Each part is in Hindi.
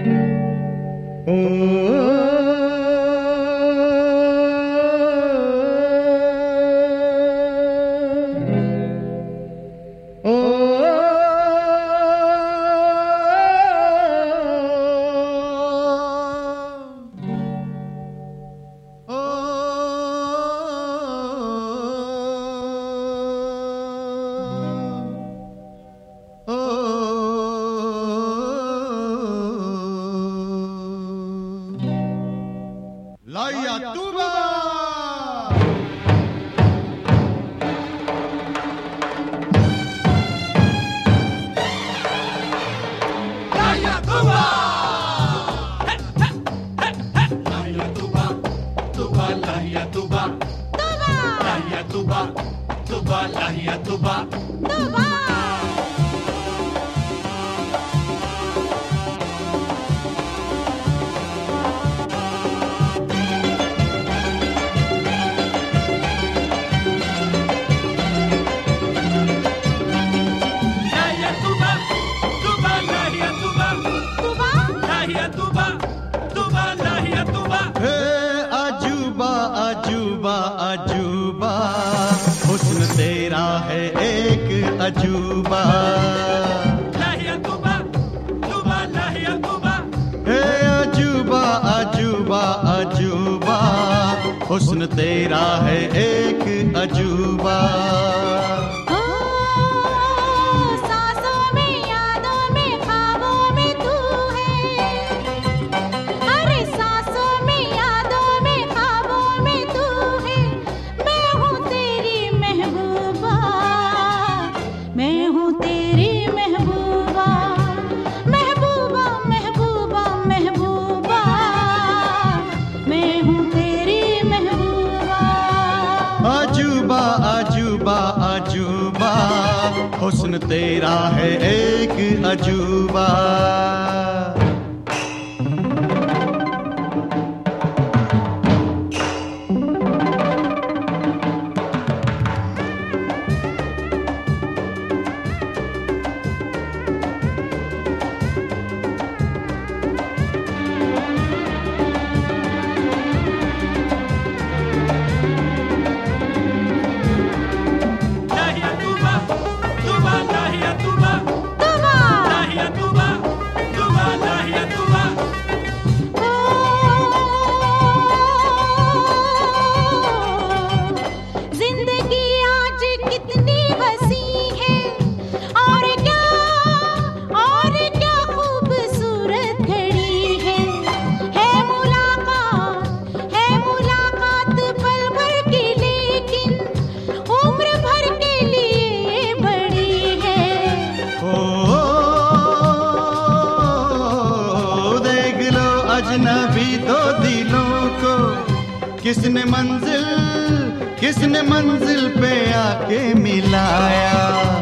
हुस्न तेरा है एक अजूबा। सांसों में यादों में ख्वाबों में तू है, अरे सांसों में यादों में ख्वाबों में तू है। मैं हूँ तेरी महबूबा, मैं हूँ तेरी महबूबा, महबूबा महबूबा महबूबा, मैं हूँ तेरी महबूबा। अजूबा अजूबा अजूबा, हुस्न तेरा है एक अजूबा। अजनबी दो दिलों को किसने मंजिल पे आके मिलाया।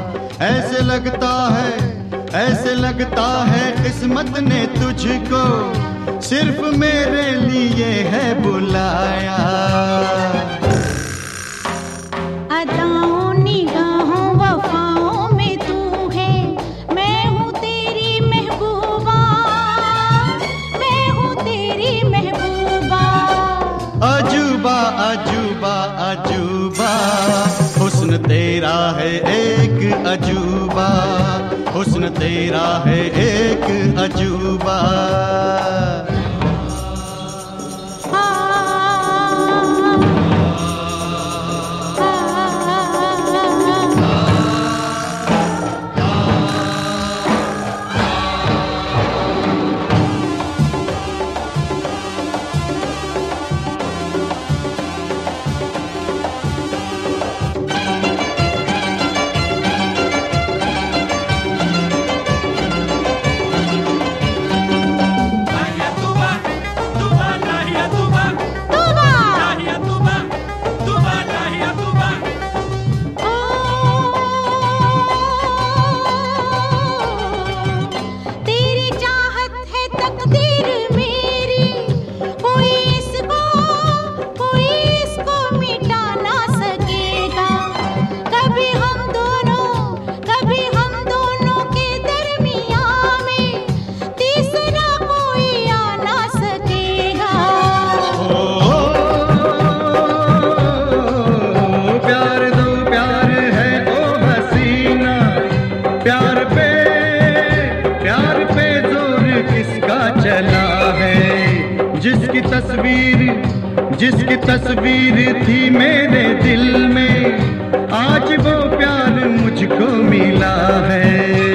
ऐसे लगता है किस्मत ने तुझको सिर्फ मेरे लिए है बुलाया। अदाओं निगाहों वफाओं में तू है, मैं हूँ तेरी महबूबा, मैं हूँ तेरी महबूबा। अजूबा अजूबा अजूबा, हुस्न तेरा है एक अजूबा, हुस्न तेरा है एक अजूबा। कोई जिसकी तस्वीर थी मेरे दिल में, आज वो प्यार मुझको मिला है।